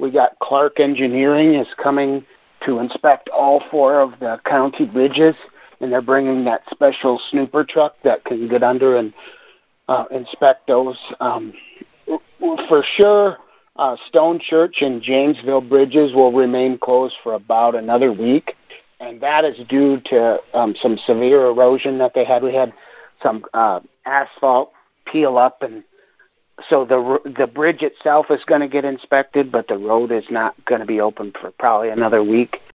We got Clark Engineering is coming to inspect all 4 of the county bridges, and they're bringing that special snooper truck that can get under and inspect those. For sure, Stone Church and Janesville bridges will remain closed for about another week, and that is due to some severe erosion that they had. We had some asphalt peel up, and so the bridge itself is going to get inspected, but the road is not going to be open for probably another week.